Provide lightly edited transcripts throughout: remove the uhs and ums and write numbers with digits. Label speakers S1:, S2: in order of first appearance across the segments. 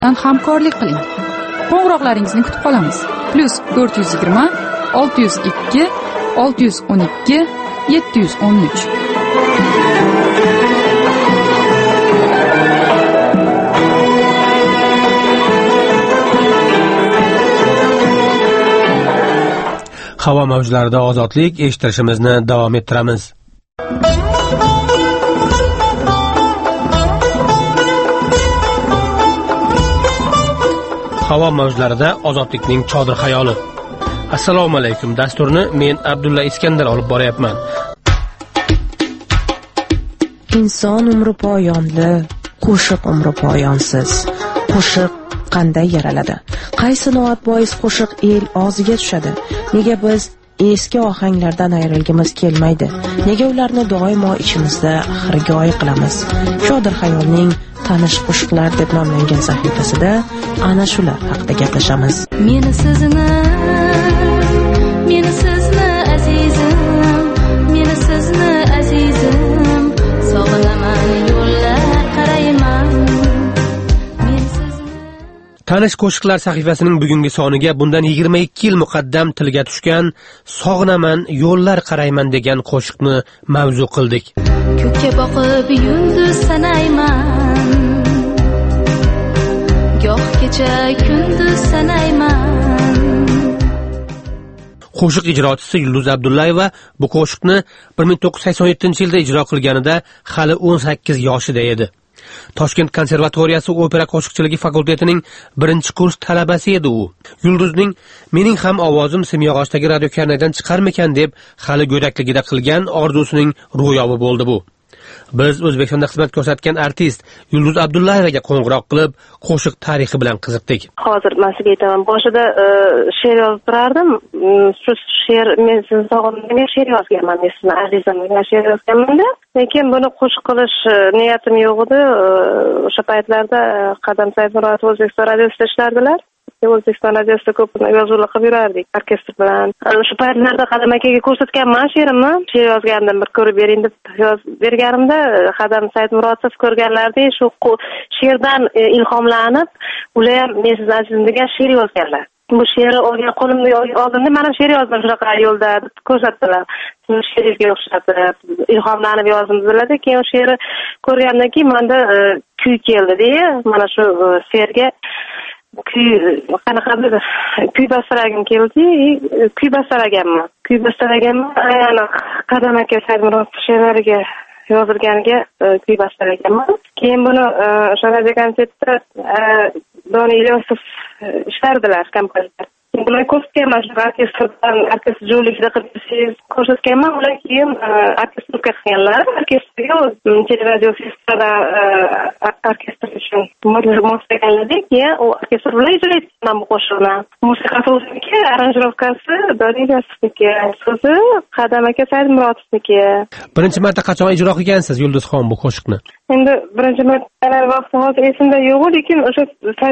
S1: hamkorlik qiling. Qo'ng'iroqlaringizni kutib qolamiz. +420 602 612 713.
S2: Havo mavjlarida ozodlik eshittirishimizni davom ettiramiz. Havo mavjlarida ozodlikning chodir xayoli. Assalomu alaykum. Dasturni men Abdulla Iskandar olib boryapman.
S3: Inson umri poyonli, qo'shiq umri poyonsiz. Qo'shiq qanday yaraladi? Qaysi noat bois qo'shiq el og'ziga tushadi? Nega biz eski ohanglardan ayrilgimiz kelmaydi? Nega ularni doimo ichimizda xirgoyi qilamiz? Chodir xayolning tanish qo'shiqlar deb nomlangan sahifasida ana shular haqida gaplashamiz.
S4: Meni sizni azizim, meni sizni azizim, sog'inaman yo'llar qarayman.
S2: Tanish qo'shiqlar sahifasining bugungi soniga bundan 22 yil muqaddam tilga tushgan "Sog'inaman, yo'llar qarayman" degan qo'shiqni mavzu qildik.
S4: Ko'kka boqib yulduz sanayman, goh kecha kunduz sanayman.
S2: Qo'shiq ijrochisi Yulduz Abdullayeva bu qo'shiqni 1987-yilda ijro qilganida hali 18 yoshida edi. Toshkent konservatoriyasi opera qo'shiqchiligi fakultetining 1-kurs talabasi edi u. Yulduzning "Mening ham ovozim simyog'ochdagi radiokarnaydan chiqarmikan" deb hali go'dakligida qilgan orzusining ro'yobi bo'ldi bu. Biz O'zbekistonda xizmat ko'rsatgan artist Yulduz Abdullayevaga qo'ng'iroq qilib, qo'shiq tarixi bilan qiziqdik.
S5: Hozir men sizga aytaman, boshida she'r yozib turardim. Shu she'r men sizni sog'indim, she'r yozganman, men sizni azizim degan she'r yozganman-da. Lekin buni qo'shiq qilish niyatim yo'q edi. O'sha paytlarda Qadam Saidmurodov O'zbekiston radiosida ishlardilar. O'zbekiston radiosida ko'p yozuvlar qilib yurardik orkestr bilan. O'sha paytlarda Qadam akaga ko'rsatganman she'rimni. She'r yozgandim, bir ko'rib bering deb yozib berganimda Qadam Saidmurodov ko'rganlarda shu she'rdan ilhomlanib, ular ham "Men sizni azizim" degan she'r yozganlar. Bu she'rni olgan qo'limda oldimda "Mana she'r yozdim shunaqa yo'lda" deb ko'rsatdilar. Sizni she'ringizga o'xshatib ilhomlanib yozdim dedilar. Keyin she'rni ko'rgandan keyin menda kuy keldi-da, mana shu she'rga qanaqadir kuy bastalagim keldi, kuy bastalaganman. Ana Qadam aka Saidmurodov she'rlariga yozilganiga kuy bastalaganman. Keyin buni o'sha radio konsertda Doni Ilyosov ishlardilar, kompozitor. Bular ko'rsatganman, shu orkestr jo'likda qilib ko'rsatganman. Ular keyin orkestrga qilganlar. Orkestrga teleradio festivalda orkestr uchun moslaganlarda keyin u orkestr bilan ijro etdim bu qo'shiqni. Musiqasi o'ziniki, aranjirovkasi Doni Ilyosovniki, so'zi Qadam aka Saidmurodovniki.
S2: Birinchi marta qachon ijro qilgansiz Yulduzxon bu qo'shiqni?
S5: Endi birinchi marta vaqti hozir esimda yo'q, lekin o'sha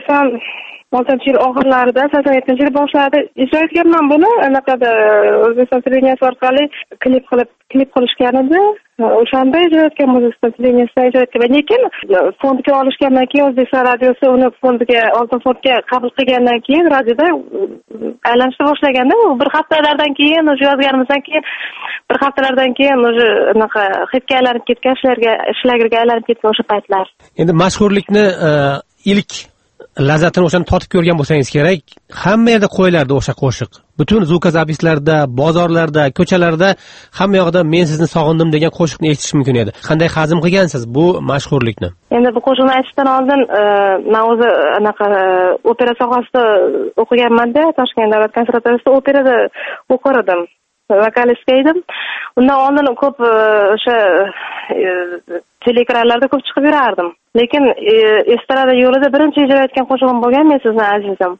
S5: 86-yil oxirlarida, 87-yil boshlarida ijro etganman buni. Anaqada O'zbekiston televideniyasi orqali klip qilishgan edi. O'shanda ijro etgan, O'zbekiston televideniyasida ijro etgan. Lekin fondga olishgandan keyin O'zbekiston radiosi uni oltin fondga qabul qilgandan keyin radioda aylanishni boshlaganda, bir haftalardan keyin o'sha yozganimizdan keyin bir haftalardan keyin o'sha anaqa hitga aylanib ketgan, ishlarga aylanib ketgan o'sha paytlar.
S2: Endi mashhurlikni ilk lazzatini o'shani totib ko'rgan bo'lsangiz kerak, hamma yerda qo'yilardi o'sha qo'shiq. Butun zukazapislarda, bozorlarda, ko'chalarda hamma yoqda "Men sizni sog'indim" degan qo'shiqni eshitish mumkin edi. Qanday hazm qilgansiz bu mashhurlikni?
S5: Endi bu qo'shiqni aytishdan oldin men o'zi anaqa opera sohasida o'qiganman-da, Toshkent davlat konservatoriyasida operada o'qir edim. Vokalistga edim. Undan oldin ko'p o'sha teleekranlarda ko'p chiqib yurardim. Lekin estrada yo'lida birinchi ijro etgan qo'shig'im bo'lgan "Men sizni azizim".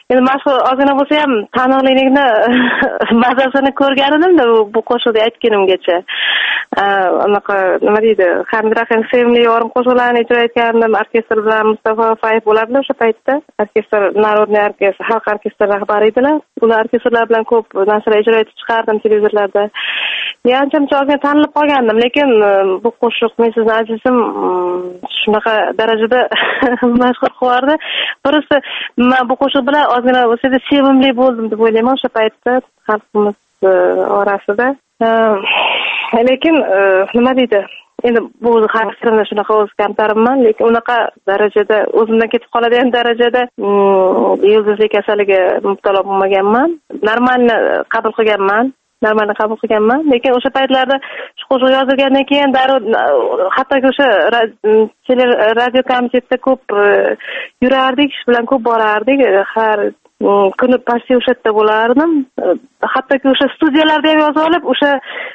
S5: endi mashhur ozgina bo'lsa ham taniqlikni mazasini ko'rgan edimda bu qo'shiqda aytganimgacha. Anaqa nima deydi, Hamid Rahim sevimli yorim qo'shiqlarini ijro etgandim. Orkestr bilan Mustafa Fayev bo'lardi o'sha paytda. Orkestr, Narodniy orkestr, xalq orkestri rahbari edilar. Ular orkestrlar bilan ko'p narsalar ijro etib chiqardim televizorlarda. Ancha-muncha ozgina tanilib qolgandim, lekin bu qo'shiq Men sizni azizim shunaqa darajada mashhur qilardi. Birisi men bu qo'shiq bilan ozgina o'zida sevimli bo'ldim deb o'ylayman o'sha paytda xalqimiz orasida. Lekin nima deydi? Endi bu xarakterimda shunaqa o'z kamtarimman, lekin unaqa darajada o'zimdan ketib qoladigan darajada yulduzlik kasaliga mubtalo bo'lmaganman. Normalni qabul qilganman. Lekin o'sha paytlarda shu qo'shiq yozilgandan keyin hattoki o'sha radio komitetda ko'p yurardik, ish bilan ko'p borardik. Har kuni pasti o'sha yerda bo'lardim. Hattoki o'sha studiyalarda ham yozib olib, o'sha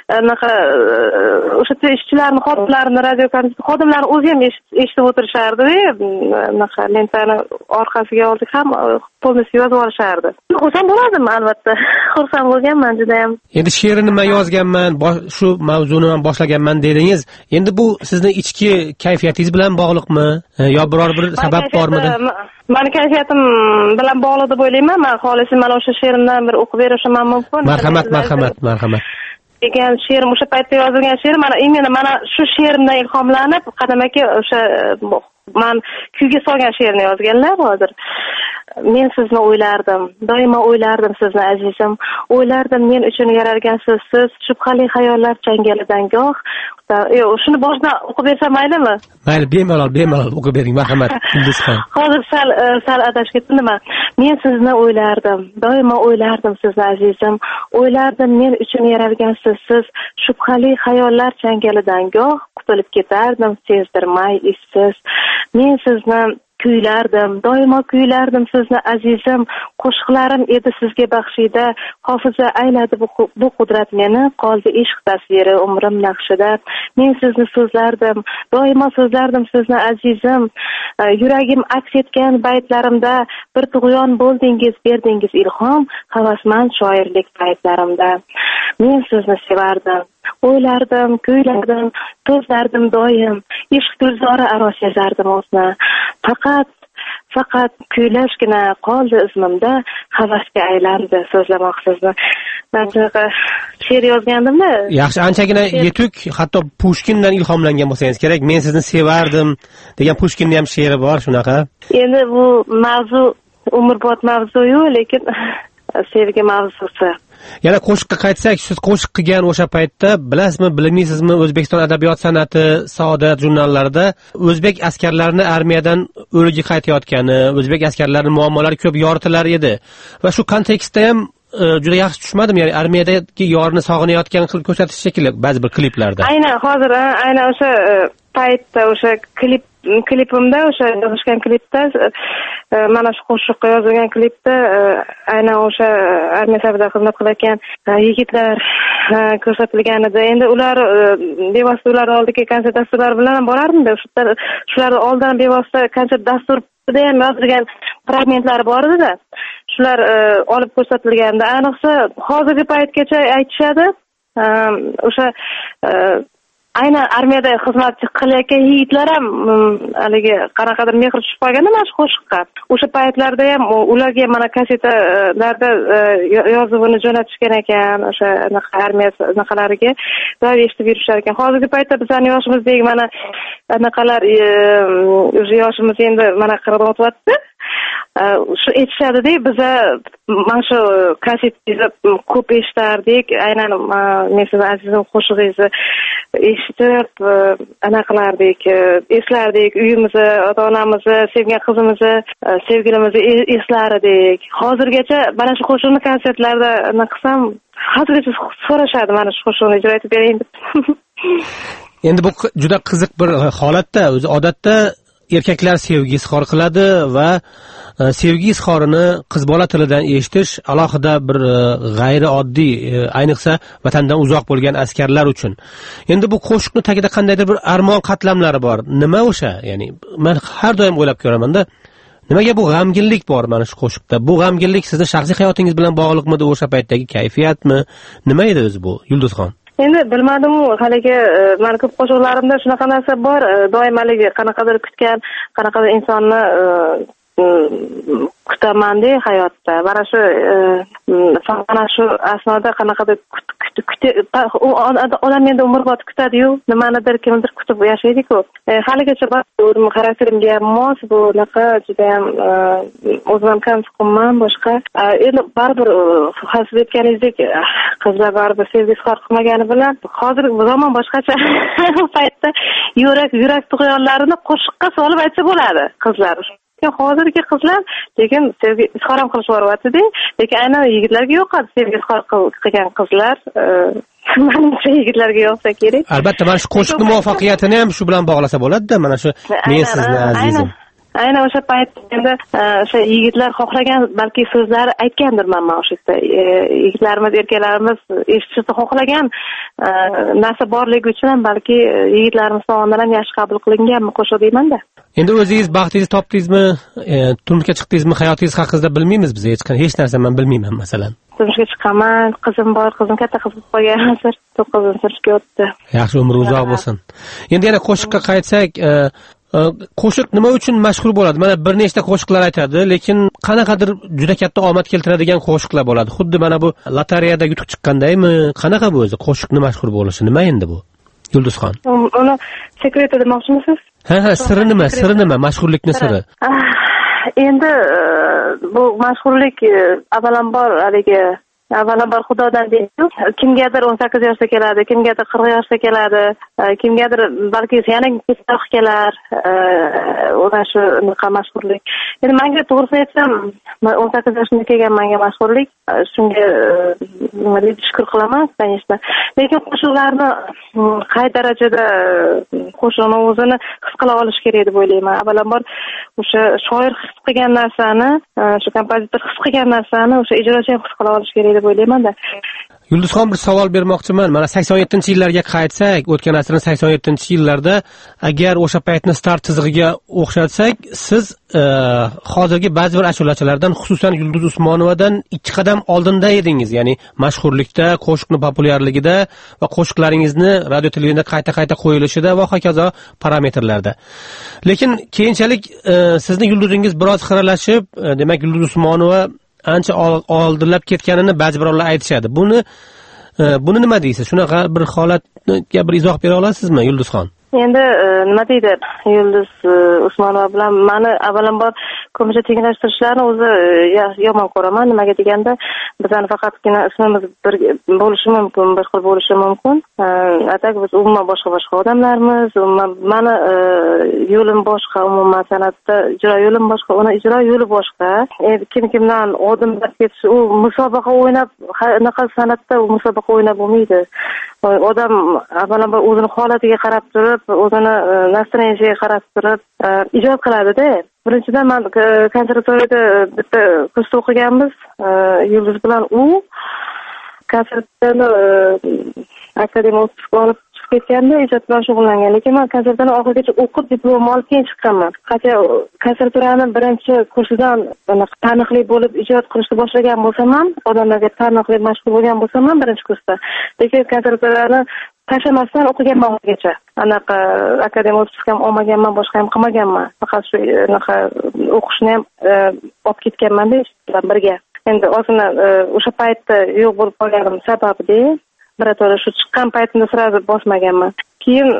S5: ishchilarni, xodimlarni, radio komitet xodimlari o'zi ham eshitib o'tirishardi-da. Lentani orqasiga oldik ham polностью yozib olishardi. Xursand bo'lardim albatta. Xursand bo'lganman juda ham.
S2: Endi she'rini men yozganman, shu mavzuni men boshlaganman dedingiz. Endi bu sizning ichki kayfiyatingiz bilan bog'liqmi yo biror bir sabab bormidi?
S5: Meni kayfiyatim bilan bog'liq deb o'ylayman. Men xolisi mana o'sha she'rimdan bir o'qib berishim mumkin.
S2: Marhamat.
S5: Degan she'rim o'sha paytda yozilgan she'r mana shu she'rimdan ilhomlanib, Qadam aka o'sha men kuyga solgan she'rni yozganlar hozir. Men sizni o'ylardim, doimo o'ylardim sizni azizim. O'ylardim men uchun yaralgansiz siz, shubhali xayollar changalidan goh. Shuni boshdan o'qib bersam maylimi?
S2: Mayli, bemalol o'qib bering, marhamat.
S5: Hozir sal adashib ketdim. Men sizni o'ylardim, doimo o'ylardim sizni azizim. O'ylardim men uchun yaralgansiz siz, shubhali xayollar changalidan goh qutulib ketardim sezdirmay issiz. Men sizni kuylardim, doimo kuylardim sizni azizim. Qo'shiqlarim edi sizga baxshida, hofiza ayladi bu qudrat meni, qoldi ishq tasviri umrim naqshida. Men sizni so'zlardim, doimo so'zlardim sizni azizim. Yuragim aks etgan baytlarimda bir tug'yon bo'ldingiz, berdingiz ilhom, havasmand shoirlik paytlarimda. Men sizni sevardim, o'ylardim, kuylardim, so'zlardim doim. Ishq gulzori aro sezardim o'zni. Faqat kuylashgina qoldi izmimda, havasga aylandi so'zlamoq sizni. Men she'r yozgandim-da.
S2: Yaxshi, anchagina yetuk, hatto Pushkindan ilhomlangan bo'lsangiz kerak. Men sizni sevardim degan Pushkinning ham she'ri bor shunaqa.
S5: Endi bu mavzu umrbod mavzu-yu, lekin sevgi mavzusi.
S2: Yana qo'shiqqa qaytsak, siz qo'shiq qilgan o'sha paytda bilasizmi, bilmaysizmi, O'zbekiston adabiyot san'ati, Saodat jurnallarida o'zbek askarlarini armiyadan o'ligi qaytayotgani, o'zbek askarlarining muammolari ko'p yoritilar edi. Va shu kontekstda ham juda yaxshi tushmadim, ya'ni armiyadagi yorini sog'inayotgan qilib ko'rsatish shekilli ba'zi bir kliplarda.
S5: Aynan o'sha paytda o'sha klipimda, o'sha yozishgan klipda, mana shu qo'shiqqa yozilgan klipda aynan o'sha armiya safida xizmat qilayotgan yigitlar ko'rsatilgan edi. Endi ular bevosita ular oldiga konsert dasturlari bilan borardim-da, shular oldidan bevosita konsert dasturida ham yozilgan fragmentlari bor edi-da. Shular olib ko'rsatilganda, ayniqsa hozirgi paytgacha aytishadi, o'sha aynan armiyada xizmat qilayotgan yigitlar ham haligi qanaqadir mehr tushib qolganda mana shu qo'shiqqa. O'sha paytlarda ham ularga mana kasetalarda yozuvini jo'natishgan ekan, o'sha armiya anaqalariga doim eshitib yurishar ekan. Hozirgi paytda bizning yoshimizdagi mana anaqalar o'sha yoshimiz endi mana 40 dan o'tyapti. Shu aytishadi-da, biz mana shu kasetingizni ko'p eshitardik. Aynan men sizni azizim qo'shig'ingizni eshitib anaqilardik, eslardik, uyimizni, ota-onamizni, sevgan qizimizni, sevgilimizni eslar edik. Hozirgacha mana shu qo'shiqni konsertlarda qilsam, hozirgacha so'rashadi mana shu qo'shiqni ijro etib bering deb.
S2: Endi bu juda qiziq bir holatda, o'zi odatda erkaklar sevgi izhor qiladi va sevgi izhorini qiz bola tilidan eshitish alohida bir g'ayrioddiy, ayniqsa vatandan uzoq bo'lgan askarlar uchun. Endi bu qo'shiqning tagida qandaydir bir armon qatlamlari bor. Nima o'sha? Ya'ni men har doim o'ylab ko'raman-da, Nimaga bu g'amginlik bor mana shu qo'shiqda? Bu g'amginlik sizni shaxsiy hayotingiz bilan bog'liqmidi, o'sha paytdagi kayfiyatmi? Nima edi o'zi bu, Yulduzxon?
S5: Endi bilmadim-u, haligi mana ko'p qo'shiqlarimda shunaqa narsa bor, doim haligi qanaqadir kutgan, qanaqadir insonni kutaman-da hayotda. Mana shu asnoda qanaqadir u odam endi umrbod kutadi-yu, nimanidir kimdir kutib yashaydi-ku. Haligacha o'zim xarakterimga mos bu naqa juda ham o'zim kam chiqimman boshqa. Endi baribir siz aytganingizdek qizlar baribir sevgi izhor qilmagani bilan hozirgi zamon boshqacha. Bu paytda yurak tug'yonlarini qo'shiqqa solib aytsa bo'ladi qizlar. Hozirgi qizlar lekin sevgi izhor ham qilishib boryapti-da, lekin aynan yigitlarga yo'qadi sevgi izhor qilgan qizlar. Menimcha yigitlarga yo'qsa kerak.
S2: Albatta, mana shu qo'shiqning muvaffaqiyatini ham shu bilan bog'lasa bo'ladi-da, mana shu men sizni azizim.
S5: Aynan o'sha payt endi o'sha yigitlar xohlagan balki so'zlari aytgandirman men o'sha yerda. Yigitlarimiz, erkaklarimiz eshitishni xohlagan narsa borligi uchun ham balki yigitlarimiz tomonidan ham yaxshi qabul qilinganmi qo'shiq deyman-da.
S2: Endi o'zingiz baxtingizni topdingizmi, turmushga chiqdingizmi, hayotingiz haqida bilmaymiz biz, hech narsa men bilmayman masalan.
S5: Turmushga chiqaman, qizim bor, qizim katta qiz bo'lib qolgan, hozir 9-sinfga o'tdi.
S2: Yaxshi, umri uzoq bo'lsin. Endi yana qo'shiqqa qaytsak, qo'shiq nima uchun mashhur bo'ladi? Mana bir nechta qo'shiqlar aytadi, lekin qanaqadir juda katta omad keltiradigan qo'shiqlar bo'ladi. Xuddi mana bu lotereyada yutuq chiqqandaymi? Qanaqa bu o'zi qo'shiqni mashhur bo'lishi? Nima endi bu? Yulduzxon.
S5: Uni sekret demoqchimisiz?
S2: Ha, siri nima? Siri nima? Mashhurlikning siri.
S5: Endi bu mashhurlik avvalambor Xudodan deydi. Kimgadir 18 yoshda keladi, kimgadir 40 yoshda keladi, kimgadir balki yana kechroq kelar. O'sha shunaqa mashhurlik. Endi menga to'g'risini aytsam, 18 yoshimda kelgan menga mashhurlik, shunga nima deydi, shukr qilaman, конечно. Lekin qo'shiqlarni qay darajada qo'shiqni o'zini his qila olish kerak deb o'ylayman. Avvalambor o'sha shoir his qilgan narsani, shu kompozitor his qilgan narsani o'sha ijrochi his qila olish kerak deb o'ylayman-da.
S2: Yulduzxon, bir savol bermoqchiman. Mana 87-yillarga qaytsak, o'tgan asrning 87-yillarda agar o'sha paytni start chizig'iga o'xshatsak, siz hozirgi ba'zi bir ashulachilardan, xususan Yulduz Usmonovadan 2 qadam oldinda edingiz, ya'ni mashhurlikda, qo'shiqni populyarligida va qo'shiqlaringizni radio televideniyada qayta qo'yilishida va hokazo parametrlarda. Lekin keyinchalik sizning yulduzingiz biroz xiralashib, demak Yulduz Usmonova ancha oldinlab ketganini ba'zi birovlar aytishadi. Buni nima deysiz? Shunaqa bir holatga bir izoh bera olasizmi, Yulduzxon?
S5: Endi nima deydi, Yulduz Usmonova bilan meni avvalambor ko'pincha tenglashtirishlarni o'zi yomon ko'raman. Nimaga deganda, bizning faqatgina ismimiz bir bo'lishi mumkin, bir xil bo'lishi mumkin. Atak biz umuman boshqa odamlarmiz. Meni yo'lim boshqa, umuman san'atda ijro yo'lim boshqa, uni ijro yo'li boshqa. Kim-kimdan oldinlab ketish, u musobaqa o'ynab, anaqa san'atda u musobaqa o'ynab bo'lmaydi. Odam avvalambor o'zini holatiga qarab turib, o'zini nastroyeniyaga qarab turib ijod qiladi-da. Birinchidan men konservatoriyada bitta kursda o'qiganmiz, Yulduz bilan u konsertni akademiya olib chiqib ketganda ijod bilan shug'ullangan. Lekin men konsertni oxirigacha o'qib diplom olib keyin chiqqanman. Qancha konservatoriyani birinchi kursidan taniqli bo'lib ijod qilishni boshlagan bo'lsam ham, odamlarga taniqli mashhur bo'lgan bo'lsam ham birinchi kursda. Lekin konservatoriyani tashlamasdan o'qiganman o'zigacha. Anaqa akademiya o'qib chiqqan olmaganman, boshqa ham qilmaganman. Faqat shu anaqa o'qishni ham olib ketganman-da bilan birga. Endi o'zimni o'sha paytda yo'q bo'lib qolganim sababida birato'la shu chiqqan paytimda sirasi bosmaganman. Keyin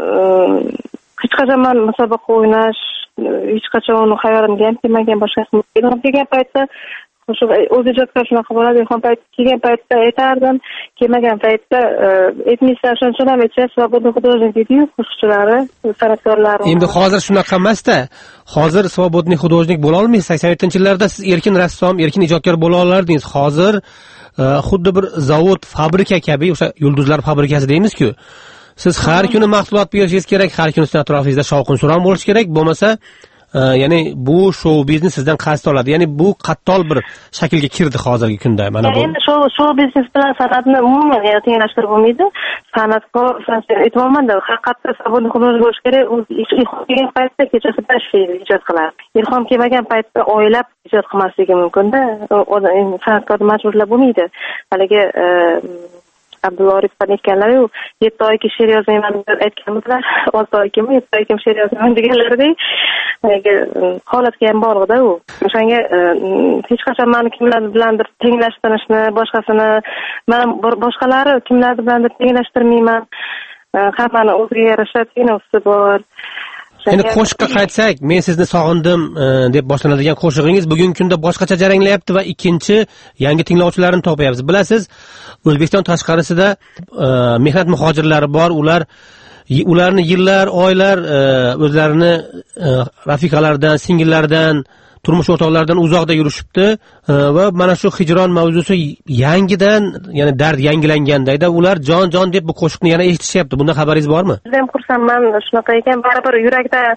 S5: hech qachon men musobaqa o'ynash, hech qachon uni hayolimga ham kelmagan, boshqa kelgan paytda o'sha o'z ijodkor shunaqa bo'ladi. Kelgan paytda aytardim, kelmagan paytda aytmaysan, shuncha ham aytsa, svobodniy художник deydi-yu, qo'shiqchilari, san'atkorlar.
S2: Endi hozir shunaqa emas-da. Hozir svobodniy художник bo'la olmaysiz. 87-yillarda siz erkin rassom, erkin ijodkor bo'la olardingiz. Hozir xuddi bir zavod, fabrika kabi, o'sha yulduzlar fabrikasi deymiz-ku. Siz har kuni mahsulot berishingiz kerak, har kuni sizning atrofingizda shovqin-suron bo'lishi kerak, bo'lmasa ya'ni bu shou biznes sizdan qaysi oladi? Ya'ni bu qattol bir shaklga kirdi hozirgi kunda. Mana bu.
S5: Endi shou biznes bilan san'atni umuman tenglashtirib bo'lmaydi. San'atkor aytmoqmanda, haqiqatda sabr bo'lish kerak. U ilhom kelgan paytda kechasi ishlaydi, ijod qiladi. Ilhom kelmagan paytda oylab ijod qilmasligi mumkin-da. San'atkorni majburlab bo'lmaydi. Haligi Abdulla Orifov aytganlar-ku, 7 oyki she'r yozmayman deb aytganlar, 6 oykimi, 7 oykim she'r yozmayman deganlaridek, holatga ham bog'liqda u. O'shanga hech qachon meni kimlar bilandir tenglashtirishni, boshqasini, men boshqalari kimlar bilandir tenglashtirmayman. Hammani o'ziga yarasha tenglashsi bor.
S2: Endi qo'shiqqa qaytsak, men sizni sog'indim deb boshlanadigan qo'shig'ingiz bugungi kunda boshqacha jaranglayapti va ikkinchi yangi tinglovchilarni topyapsiz. Bilasiz, O'zbekiston tashqarisida mehnat muhojirlari bor, ularni yillar, oylar o'zlarini rafiqalaridan, singillaridan, turmush o'rtoqlaridan uzoqda yurishibdi va mana shu hijron mavzusi yangidan, ya'ni dard yangilangandayda ular jon deb bu qo'shiqni yana eshitishyapti. Bundan xabaringiz bormi?
S5: Men xursandman, shunaqa ekan, baribir yurakdan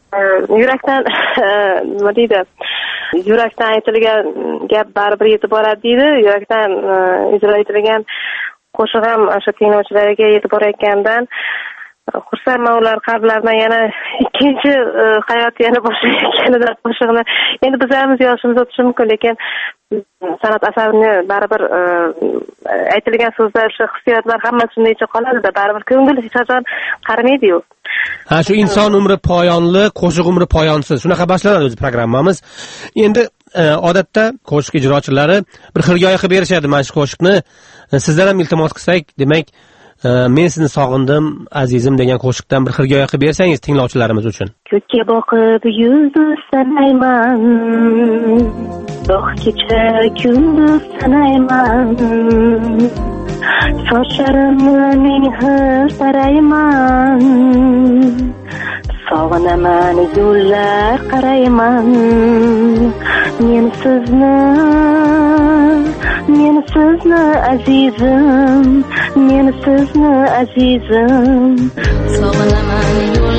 S5: nima deydi? Yurakdan aytilgan gap baribir yetib boradi deydi. Yurakdan ijro etilgan qo'shiq ham o'sha tinglovchilarga yetib borayotganidan xursandman, ular qalblaridan yana ikkinchi hayot yana boshlayotganidan qo'shiqni. Endi bizlarimiz yoshimiz o'tishi mumkin, lekin san'at asarini baribir aytilgan so'zlar, shu hissiyotlar hammasi shundaycha qoladi-da, baribir ko'ngil hech qachon qarimaydi-yu.
S2: Ha, shu inson umri poyonli, qo'shiq umri poyonsiz. Shunaqa boshlanadi o'zi programmamiz. Endi odatda qo'shiq ijrochilari bir xirgoyi qilib berishadi mana shu qo'shiqni. Sizdan ham iltimos qilsak, demak, men sizni sog'indim, azizim degan qo'shiqdan bir xirgoyi qilib bersangiz tinglovchilarimiz uchun.
S4: Ko'kka boqib yulduz sanayman, goh kecha kunduz sanayman, sochlarimni men hir tarayman, sog'inaman yo'llar qarayman, men sizni azizim, men sizni azizim, sog'inaman yo'llar